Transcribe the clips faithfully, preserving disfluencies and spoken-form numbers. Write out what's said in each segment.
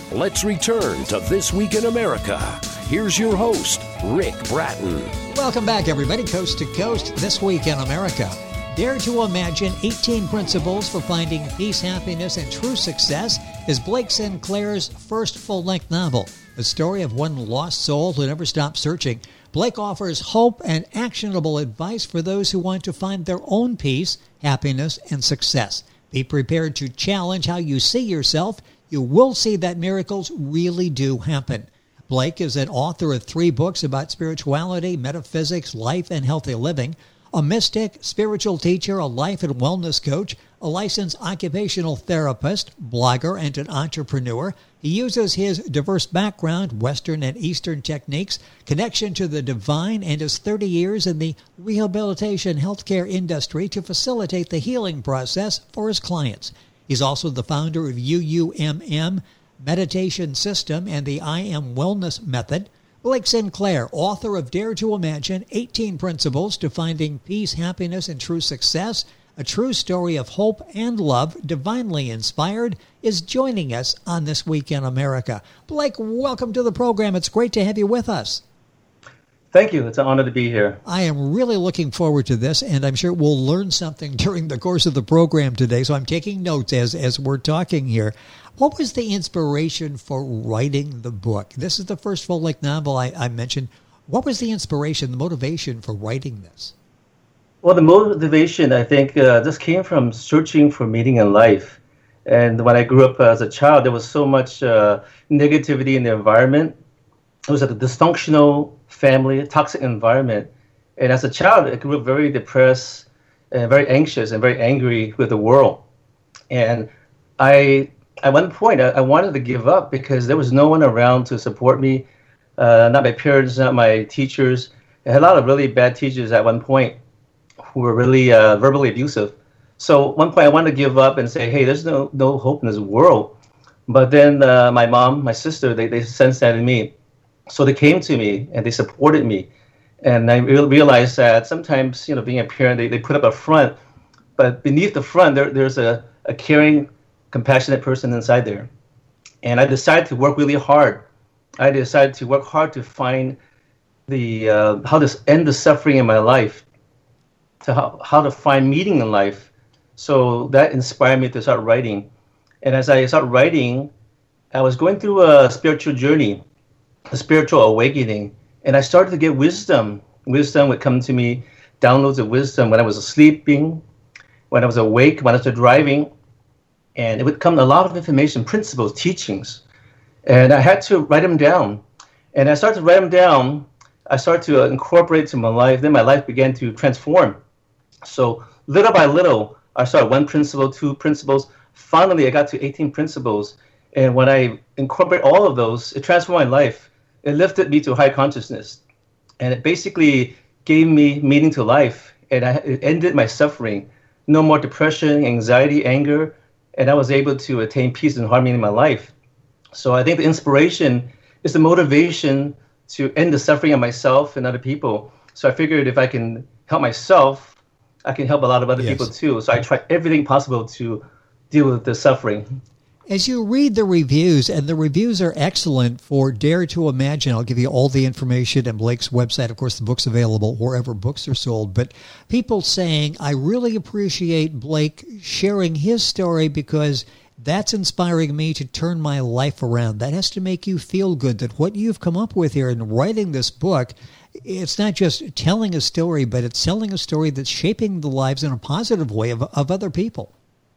Let's return to This Week in America. Here's your host, Rick Bratton. Welcome back, everybody, coast to coast, This Week in America. Dare to Imagine eighteen Principles for Finding Peace, Happiness, and True Success is Blake Sinclair's first full-length novel. The story of one lost soul who never stopped searching. Blake offers hope and actionable advice for those who want to find their own peace, happiness, and success. Be prepared to challenge how you see yourself. You will see that miracles really do happen. Blake is an author of three books about spirituality, metaphysics, life, and healthy living. A mystic, spiritual teacher, a life and wellness coach, a licensed occupational therapist, blogger, and an entrepreneur. He uses his diverse background, Western and Eastern techniques, connection to the divine, and his thirty years in the rehabilitation healthcare industry to facilitate the healing process for his clients. He's also the founder of U U M M Meditation System and the I Am Wellness Method. Blake Sinclair, author of Dare to Imagine, eighteen Principles to Finding Peace, Happiness, and True Success, a true story of hope and love, divinely inspired, is joining us on This Week in America. Blake, welcome to the program. It's great to have you with us. Thank you. It's an honor to be here. I am really looking forward to this, and I'm sure we'll learn something during the course of the program today, so I'm taking notes as, as we're talking here. What was the inspiration for writing the book? This is the first full-length novel I, I mentioned. What was the inspiration, the motivation for writing this? Well, the motivation, I think, uh, just came from searching for meaning in life. And when I grew up as a child, there was so much uh, negativity in the environment. It was a dysfunctional family, toxic environment. And as a child, I grew up very depressed and very anxious and very angry with the world. And I, at one point, I, I wanted to give up because there was no one around to support me, uh, not my parents, not my teachers. I had a lot of really bad teachers at one point who were really uh, verbally abusive. So at one point, I wanted to give up and say, hey, there's no, no hope in this world. But then uh, my mom, my sister, they, they sensed that in me. So they came to me and they supported me. And I re- realized that sometimes, you know, being a parent, they, they put up a front, but beneath the front, there, there's a, a caring, compassionate person inside there. And I decided to work really hard. I decided to work hard to find the uh, how to end the suffering in my life, to how, how to find meaning in life. So that inspired me to start writing. And as I started writing, I was going through a spiritual journey, a spiritual awakening, and I started to get wisdom. Wisdom would come to me, downloads of wisdom when I was sleeping, when I was awake, when I was driving, and it would come a lot of information, principles, teachings, and I had to write them down. And I started to write them down. I started to incorporate it to my life. Then my life began to transform. So little by little, I started one principle, two principles. Finally, I got to eighteen principles. And when I incorporate all of those, it transformed my life. It lifted me to high consciousness. And it basically gave me meaning to life. And I, it ended my suffering. No more depression, anxiety, anger. And I was able to attain peace and harmony in my life. So I think the inspiration is the motivation to end the suffering of myself and other people. So I figured if I can help myself, I can help a lot of other yes. people too. So I tried everything possible to deal with the suffering. As you read the reviews, and the reviews are excellent for Dare to Imagine, I'll give you all the information on Blake's website. Of course, the book's available wherever books are sold. But people saying, I really appreciate Blake sharing his story because that's inspiring me to turn my life around. That has to make you feel good that what you've come up with here in writing this book, it's not just telling a story, but it's telling a story that's shaping the lives in a positive way of, of other people.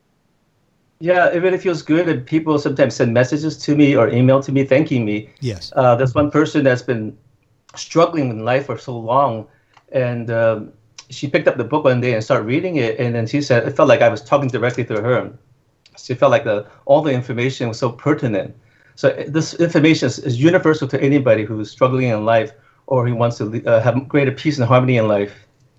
Yeah, it really feels good. And people sometimes send messages to me or email to me thanking me. Yes. Uh, there's one person that's been struggling in life for so long. And um, she picked up the book one day and started reading it. And then she said, it felt like I was talking directly to her. She felt like the, all the information was so pertinent. So this information is, is universal to anybody who's struggling in life or who wants to uh, have greater peace and harmony in life.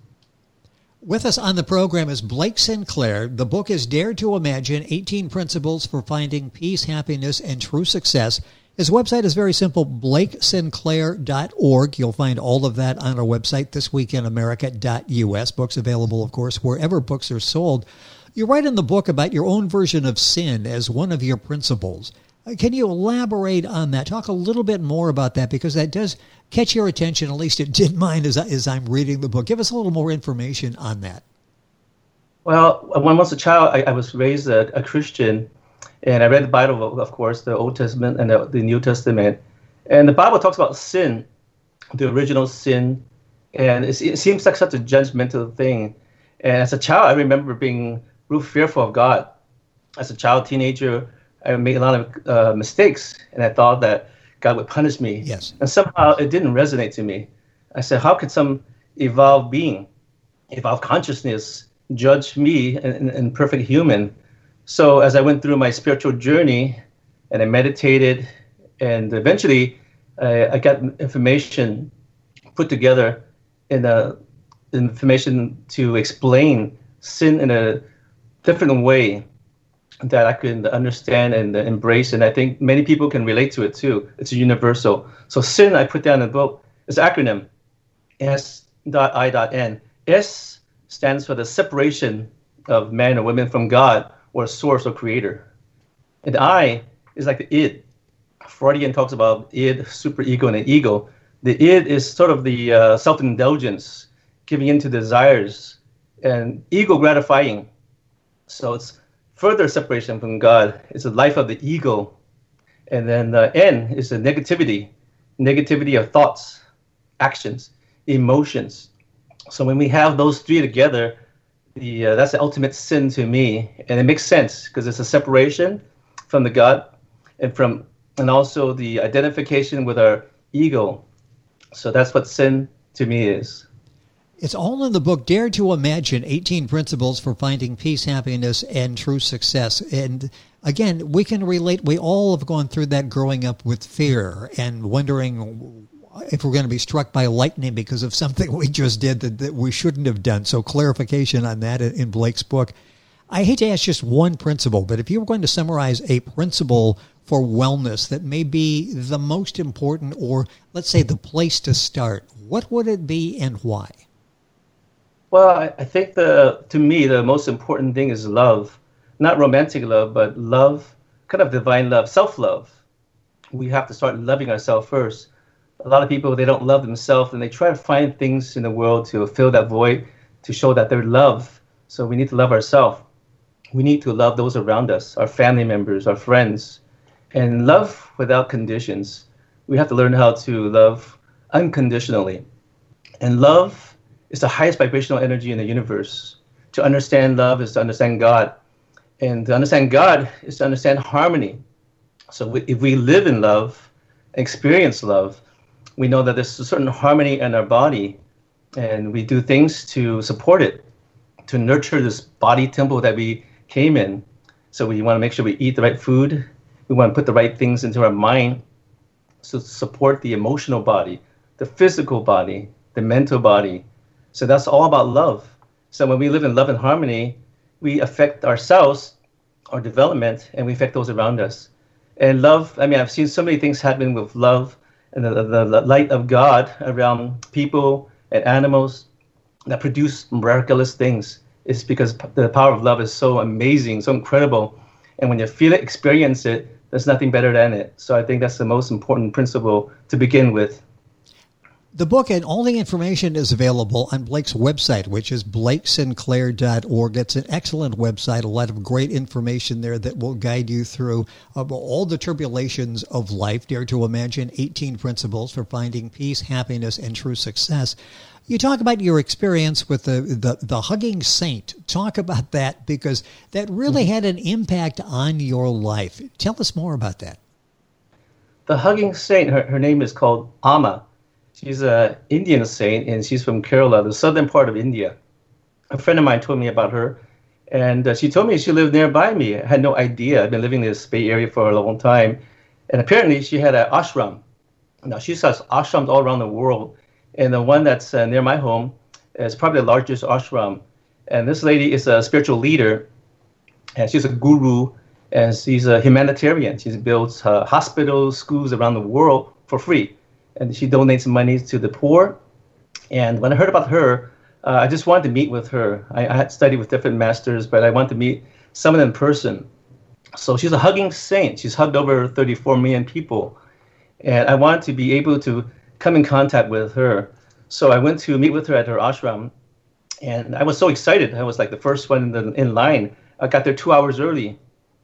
With us on the program is Blake Sinclair. The book is Dare to Imagine, eighteen Principles for Finding Peace, Happiness, and True Success. His website is very simple, blake sinclair dot org. You'll find all of that on our website, this week in america dot u s. Books available, of course, wherever books are sold. You write in the book about your own version of sin as one of your principles. Uh, Can you elaborate on that? Talk a little bit more about that, because that does catch your attention. At least it did mine as, I- as I'm reading the book. Give us a little more information on that. Well, when I was a child, I, I was raised a, a Christian, and I read the Bible, of course, the Old Testament and the, the New Testament. And the Bible talks about sin, the original sin, and it, it seems like such a judgmental thing. And as a child, I remember being real fearful of God. As a child, teenager, I made a lot of uh, mistakes, and I thought that God would punish me. Yes. And somehow it didn't resonate to me. I said, how could some evolved being, evolved consciousness, judge me, an, an perfect human? So as I went through my spiritual journey, and I meditated, and eventually uh, I got information put together in a information to explain sin in a different way that I could understand and embrace. And I think many people can relate to it too. It's universal. So sin, I put down in the book, is an acronym, S I N. S stands for the separation of man or women from God or source or creator. And I is like the id. Freudian talks about id, superego, and an ego. The id is sort of the uh, self-indulgence, giving into desires, and ego gratifying. So it's further separation from God. It's the life of the ego. And then uh, N is the negativity, negativity of thoughts, actions, emotions. So when we have those three together, the uh, that's the ultimate sin to me. And it makes sense because it's a separation from the God and from and also the identification with our ego. So that's what sin to me is. It's all in the book, Dare to Imagine, eighteen Principles for Finding Peace, Happiness, and True Success. And again, we can relate. We all have gone through that growing up with fear and wondering if we're going to be struck by lightning because of something we just did that, that we shouldn't have done. So clarification on that in Blake's book. I hate to ask just one principle, but if you were going to summarize a principle for wellness that may be the most important, or let's say the place to start, what would it be and why? Well, I, I think the to me the most important thing is love, not romantic love, but love, kind of divine love, self-love. We have to start loving ourselves first. A lot of people, they don't love themselves, and they try to find things in the world to fill that void, to show that they're loved. So we need to love ourselves. We need to love those around us, our family members, our friends, and love without conditions. We have to learn how to love unconditionally. And love is the highest vibrational energy in the universe. To understand love is to understand God. And to understand God is to understand harmony. So we, if we live in love, experience love, we know that there's a certain harmony in our body, and we do things to support it, to nurture this body temple that we came in. So we want to make sure we eat the right food. We want to put the right things into our mind to support the emotional body, the physical body, the mental body. So that's all about love. So when we live in love and harmony, we affect ourselves, our development, and we affect those around us. And love, I mean, I've seen so many things happen with love and the, the, the light of God around people and animals that produce miraculous things. It's because the power of love is so amazing, so incredible. And when you feel it, experience it, there's nothing better than it. So I think that's the most important principle to begin with. The book and all the information is available on Blake's website, which is blake sinclair dot org. It's an excellent website, a lot of great information there that will guide you through uh, all the tribulations of life. Dare to Imagine, eighteen Principles for Finding Peace, Happiness, and True Success. You talk about your experience with the, the, the hugging saint. Talk about that, because that really had an impact on your life. Tell us more about that. The hugging saint, her, her name is called Amma. She's an Indian saint, and she's from Kerala, the southern part of India. A friend of mine told me about her, and uh, she told me she lived nearby me. I had no idea. I've been living in this Bay Area for a long time. And apparently she had an ashram. Now, she has ashrams all around the world, and the one that's uh, near my home is probably the largest ashram. And this lady is a spiritual leader, and she's a guru, and she's a humanitarian. She builds uh, hospitals, schools around the world for free. And she donates money to the poor. And when I heard about her, uh, I just wanted to meet with her. I, I had studied with different masters, but I wanted to meet someone in person. So she's a hugging saint. She's hugged over thirty-four million people. And I wanted to be able to come in contact with her. So I went to meet with her at her ashram. And I was so excited. I was like the first one in, the, in line. I got there two hours early.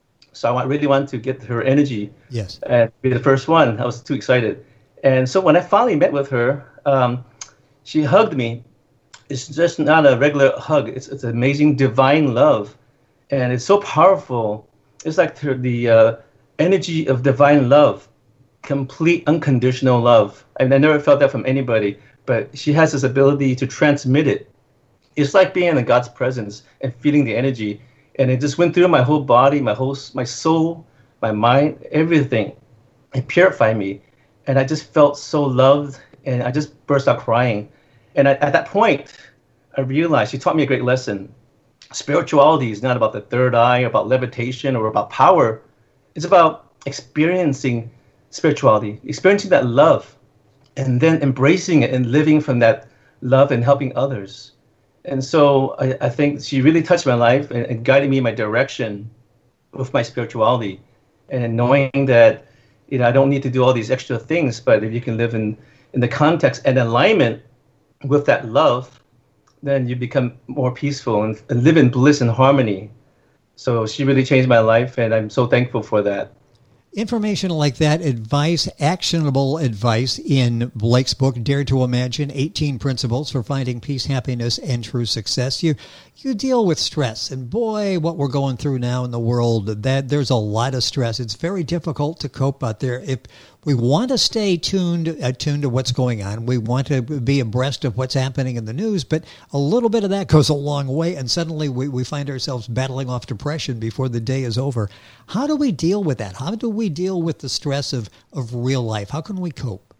So I really wanted to get her energy. Yes. And be the first one. I was too excited. And so when I finally met with her, um, she hugged me. It's just not a regular hug. It's it's amazing divine love. And it's so powerful. It's like the, the uh, energy of divine love. Complete unconditional love. I mean, I never felt that from anybody. But she has this ability to transmit it. It's like being in God's presence and feeling the energy. And it just went through my whole body, my whole, my soul, my mind, everything. It purified me. And I just felt so loved, and I just burst out crying. And I, at that point, I realized she taught me a great lesson. Spirituality is not about the third eye, about levitation, or about power. It's about experiencing spirituality, experiencing that love, and then embracing it and living from that love and helping others. And so I, I think she really touched my life and, and guided me in my direction with my spirituality, and knowing that, you know, I don't need to do all these extra things, but if you can live in, in the context and alignment with that love, then you become more peaceful and, and live in bliss and harmony. So she really changed my life, and I'm so thankful for that. Information like that, advice, actionable advice in Blake's book, Dare to Imagine, eighteen Principles for Finding Peace, Happiness, and True Success. You you deal with stress, and boy, what we're going through now in the world, that there's a lot of stress. It's very difficult to cope out there. If we want to stay tuned, attuned to what's going on, we want to be abreast of what's happening in the news, but a little bit of that goes a long way, and suddenly we, we find ourselves battling off depression before the day is over. How do we deal with that? How do we deal with the stress of, of real life? How can we cope?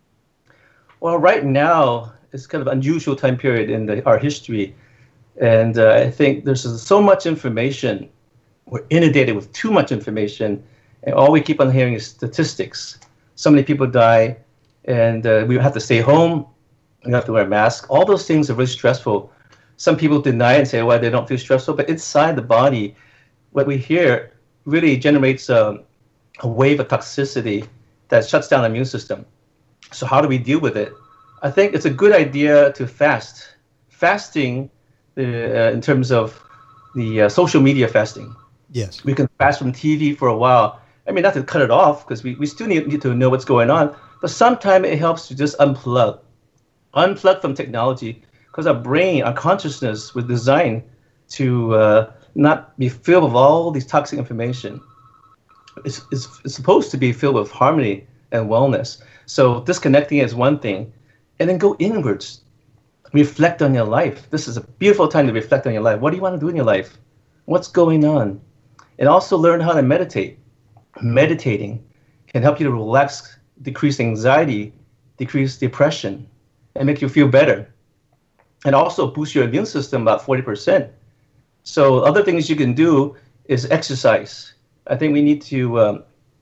Well, right now, it's kind of an unusual time period in the, our history. And uh, I think there's so much information. We're inundated with too much information. And all we keep on hearing is statistics. So many people die, and uh, we have to stay home. We have to wear a mask. All those things are really stressful. Some people deny it and say, well, they don't feel stressful. But inside the body, what we hear really generates a, a wave of toxicity that shuts down the immune system. So how do we deal with it? I think it's a good idea to fast. Fasting, uh, in terms of the uh, social media fasting. Yes. We can fast from T V for a while. I mean, not to cut it off, because we, we still need, need to know what's going on. But sometimes it helps to just unplug. Unplug from technology, because our brain, our consciousness was designed to uh, not be filled with all these toxic information. It's, it's, it's supposed to be filled with harmony and wellness. So disconnecting is one thing. And then go inwards. Reflect on your life. This is a beautiful time to reflect on your life. What do you want to do in your life? What's going on? And also learn how to meditate. Meditating can help you to relax, decrease anxiety, decrease depression, and make you feel better. And also boost your immune system about forty percent. So other things you can do is exercise. I think we need to um,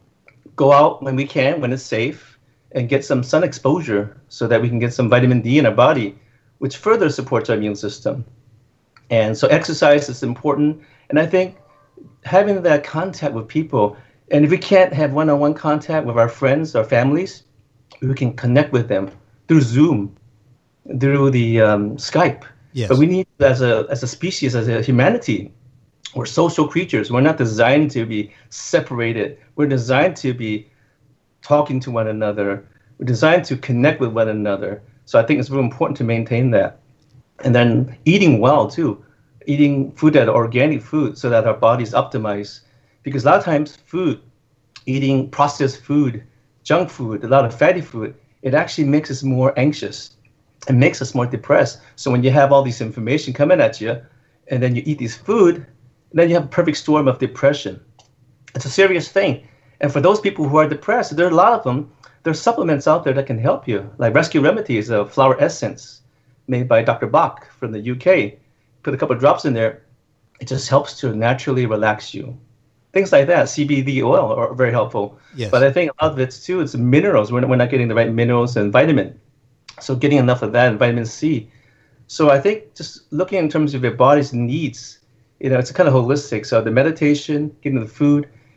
go out when we can, when it's safe, and get some sun exposure so that we can get some vitamin D in our body, which further supports our immune system. And so exercise is important. And I think having that contact with people, and if we can't have one-on-one contact with our friends, our families, we can connect with them through Zoom, through the um, Skype. Yes. But we need, as a as a species, as a humanity, we're social creatures. We're not designed to be separated. We're designed to be talking to one another. We're designed to connect with one another. So I think it's really important to maintain that. And then eating well, too. Eating food that are organic food so that our body's optimized. Because a lot of times food, eating processed food, junk food, a lot of fatty food, it actually makes us more anxious. It makes us more depressed. So when you have all this information coming at you, and then you eat this food, then you have a perfect storm of depression. It's a serious thing. And for those people who are depressed, there are a lot of them. There are supplements out there that can help you. Like Rescue Remedy is a flower essence made by Doctor Bach from the U K. Put a couple of drops in there. It just helps to naturally relax you. Things like that. C B D oil are very helpful. Yes. But I think a lot of it's too, it's minerals. We're not, we're not getting the right minerals and vitamin. So getting enough of that and vitamin C. So I think just looking in terms of your body's needs, you know, it's kind of holistic. So the meditation, getting the food,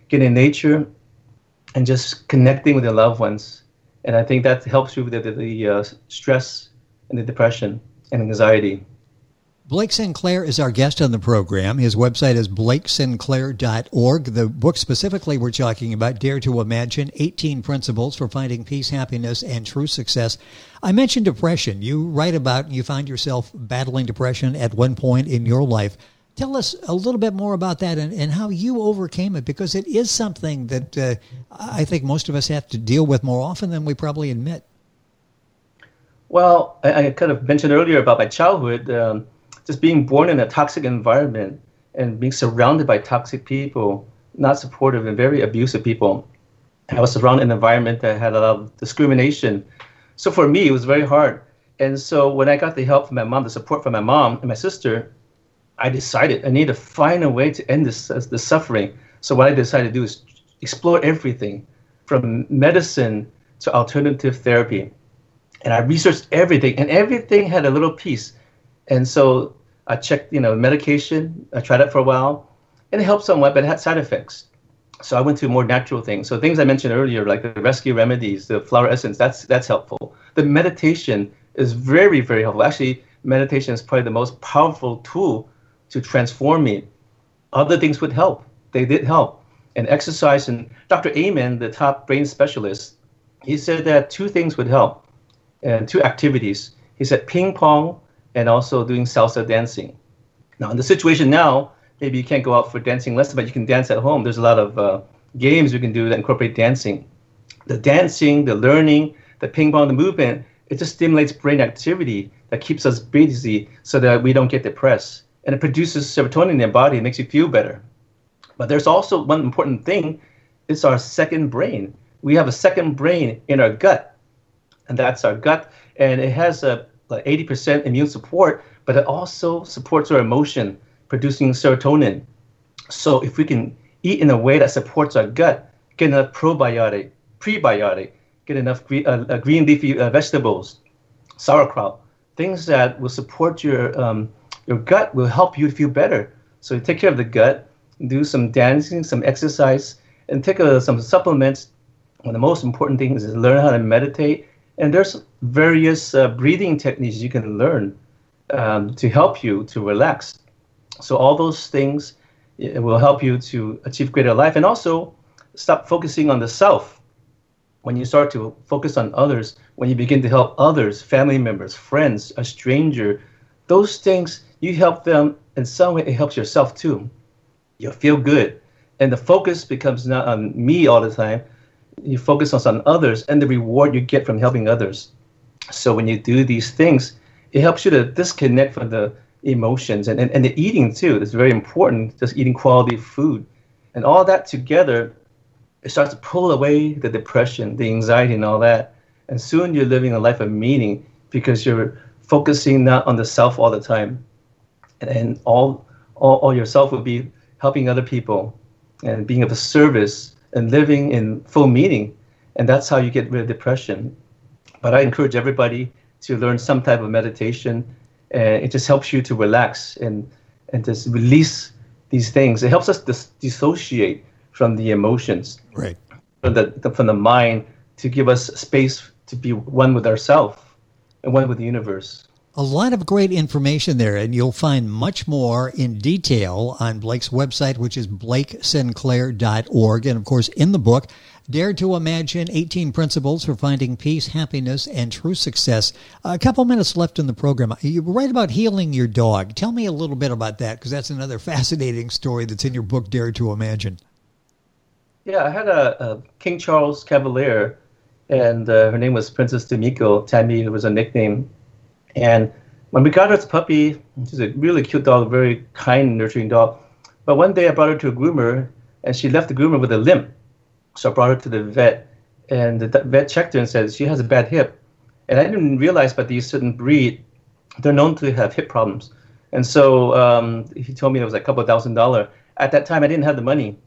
getting in nature, and just connecting with your loved ones. And I think that helps you with the, the, the uh, stress and the depression and anxiety. Blake Sinclair is our guest on the program. His website is blake sinclair dot org. The book specifically we're talking about, Dare to Imagine, eighteen Principles for Finding Peace, Happiness, and True Success. I mentioned depression. You write about you find yourself battling depression at one point in your life. Tell us a little bit more about that and, and how you overcame it, because it is something that uh, I think most of us have to deal with more often than we probably admit. Well, I, I kind of mentioned earlier about my childhood. Um, Just being born in a toxic environment and being surrounded by toxic people, not supportive and very abusive people. I was surrounded in an environment that had a lot of discrimination. So for me, it was very hard. And so when I got the help from my mom, the support from my mom and my sister, I decided I need to find a way to end this, uh, this suffering. So what I decided to do is explore everything from medicine to alternative therapy. And I researched everything, and everything had a little piece. And so I checked, you know, medication. I tried it for a while, and it helped somewhat, but it had side effects. So I went to more natural things. So things I mentioned earlier, like the rescue remedies, the flower essence, that's that's helpful. The meditation is very, very helpful. Actually, meditation is probably the most powerful tool to transform me. Other things would help. They did help. And exercise, and Doctor Amen, the top brain specialist, he said that two things would help, and two activities. He said ping pong, and also doing salsa dancing. Now, in the situation now, maybe you can't go out for dancing lesson, but you can dance at home. There's a lot of uh, games you can do that incorporate dancing. The dancing, the learning, the ping pong, the movement, it just stimulates brain activity that keeps us busy so that we don't get depressed. And it produces serotonin in your body. It makes you feel better. But there's also one important thing. It's our second brain. We have a second brain in our gut, and that's our gut. And it has a like eighty percent immune support, but it also supports our emotion, producing serotonin. So if we can eat in a way that supports our gut, get enough probiotic, prebiotic, get enough green, uh, uh, green leafy uh, vegetables, sauerkraut, things that will support your um, your gut will help you feel better. So take care of the gut, do some dancing, some exercise, and take uh, some supplements. One of the most important things is learn how to meditate. And there's various uh, breathing techniques you can learn um, to help you to relax. So all those things will help you to achieve greater life. And also stop focusing on the self. When you start to focus on others, when you begin to help others, family members, friends, a stranger, those things, you help them in some way, it helps yourself too. You'll feel good. And the focus becomes not on me all the time. You focus on others and the reward you get from helping others. So when you do these things, it helps you to disconnect from the emotions and, and, and the eating too. It's very important, just eating quality food. And all that together, it starts to pull away the depression, the anxiety and all that. And soon you're living a life of meaning because you're focusing not on the self all the time. And, and all, all, all yourself will be helping other people and being of a service and living in full meaning. And that's how you get rid of depression. But I encourage everybody to learn some type of meditation. And it just helps you to relax and, and just release these things. It helps us dis- dissociate from the emotions, right? From the, the from the mind, to give us space to be one with ourselves and one with the universe. A lot of great information there, and you'll find much more in detail on Blake's website, which is blake sinclair dot org. And, of course, in the book, Dare to Imagine, eighteen Principles for Finding Peace, Happiness, and True Success. A couple minutes left in the program. You write about healing your dog. Tell me a little bit about that, because that's another fascinating story that's in your book, Dare to Imagine. Yeah, I had a, a King Charles Cavalier, and uh, her name was Princess Tomiko. Tammy was a nickname. And when we got her as a puppy, she's a really cute dog, very kind, nurturing dog. But one day I brought her to a groomer, and she left the groomer with a limp. So I brought her to the vet, and the vet checked her and said she has a bad hip. And I didn't realize, but these certain breed, they're known to have hip problems. And so um, he told me it was like a couple of thousand dollars. At that time, I didn't have the money.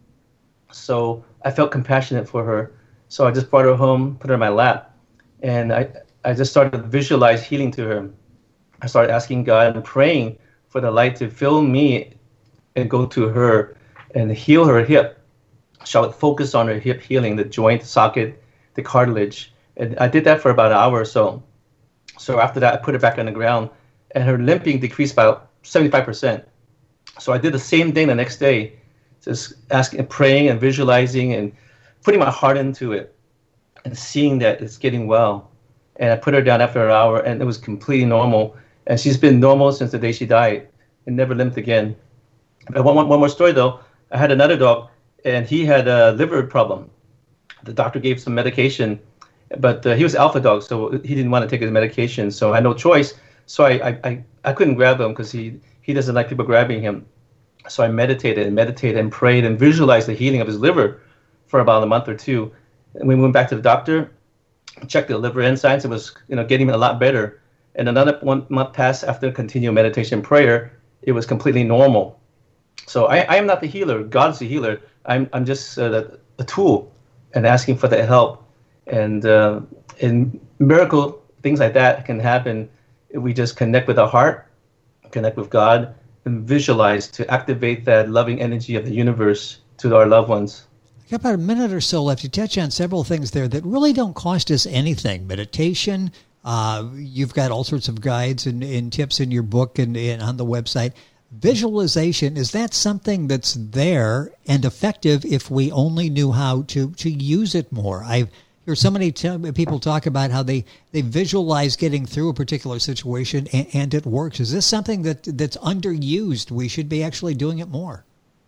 So I felt compassionate for her. So I just brought her home, put her in my lap, and I, I just started to visualize healing to her. I started asking God and praying for the light to fill me and go to her and heal her hip. So I would focus on her hip healing, the joint, socket, the cartilage. And I did that for about an hour or so. So after that, I put her back on the ground, and her limping decreased by seventy-five percent. So I did the same thing the next day, just asking, praying and visualizing and putting my heart into it and seeing that it's getting well. And I put her down after an hour, and it was completely normal. And she's been normal since the day she died and never limped again. But one, one, one more story, though. I had another dog, and he had a liver problem. The doctor gave some medication, but uh, he was alpha dog, so he didn't want to take his medication. So I had no choice. So I I, I, I couldn't grab him because he, he doesn't like people grabbing him. So I meditated and meditated and prayed and visualized the healing of his liver for about a month or two. And we went back to the doctor, checked the liver enzymes. It was, you know, getting a lot better. And another one month passed after continued meditation and prayer. It was completely normal. So I, I am not the healer. God's the healer. I'm I'm just uh, the, a tool and asking for the help. And uh, in miracle things like that can happen if we just connect with our heart, connect with God, and visualize to activate that loving energy of the universe to our loved ones. I got about a minute or so left. You touch on several things there that really don't cost us anything. Meditation, uh, you've got all sorts of guides and, and tips in your book and, and on the website. Visualization, is that something that's there and effective if we only knew how to, to use it more? I've heard so many t- people talk about how they, they visualize getting through a particular situation and, and it works. Is this something that that's underused? We should be actually doing it more.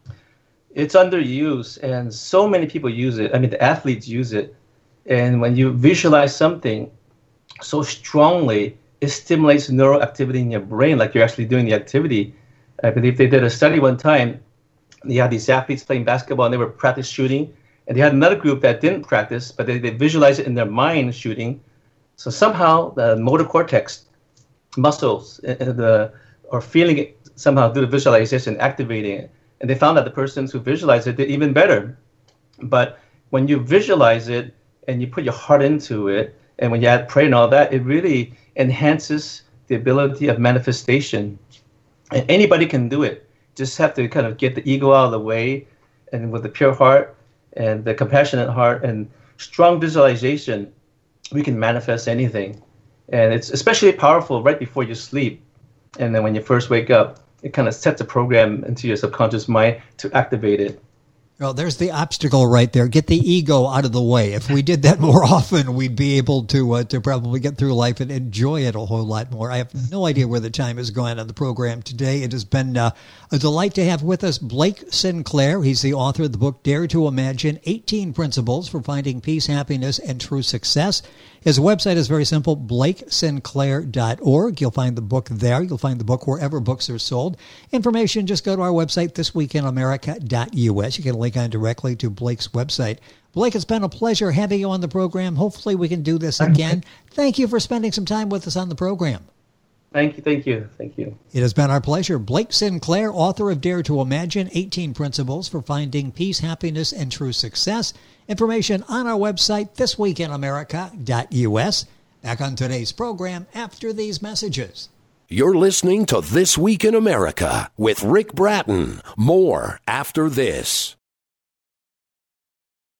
It's underused, and so many people use it. I mean, the athletes use it. And when you visualize something so strongly, it stimulates neural activity in your brain, like you're actually doing the activity. I believe they did a study one time. They had these athletes playing basketball, and they were practice shooting. And they had another group that didn't practice, but they, they visualized it in their mind shooting. So somehow the motor cortex muscles uh, the, are feeling it somehow through the visualization, activating it. And they found that the persons who visualized it did even better. But when you visualize it and you put your heart into it, and when you add prayer and all that, it really enhances the ability of manifestation. And anybody can do it. Just have to kind of get the ego out of the way, and with the pure heart and the compassionate heart and strong visualization, we can manifest anything. And it's especially powerful right before you sleep. And then when you first wake up, it kind of sets a program into your subconscious mind to activate it. Well, there's the obstacle right there. Get the ego out of the way. If we did that more often, we'd be able to uh, to probably get through life and enjoy it a whole lot more. I have no idea where the time is going on the program today. It has been uh, a delight to have with us Blake Sinclair. He's the author of the book, Dare to Imagine, eighteen Principles for Finding Peace, Happiness, and True Success. His website is very simple, blake sinclair dot org. You'll find the book there. You'll find the book wherever books are sold. Information, just go to our website, this week in america dot u s. You can link on directly to Blake's website. Blake, it's been a pleasure having you on the program. Hopefully we can do this again. Thank you for spending some time with us on the program. Thank you, thank you, thank you. It has been our pleasure. Blake Sinclair, author of Dare to Imagine, eighteen Principles for Finding Peace, Happiness, and True Success. Information on our website, this week in america dot u s. Back on today's program after these messages. You're listening to This Week in America with Rick Bratton. More after this.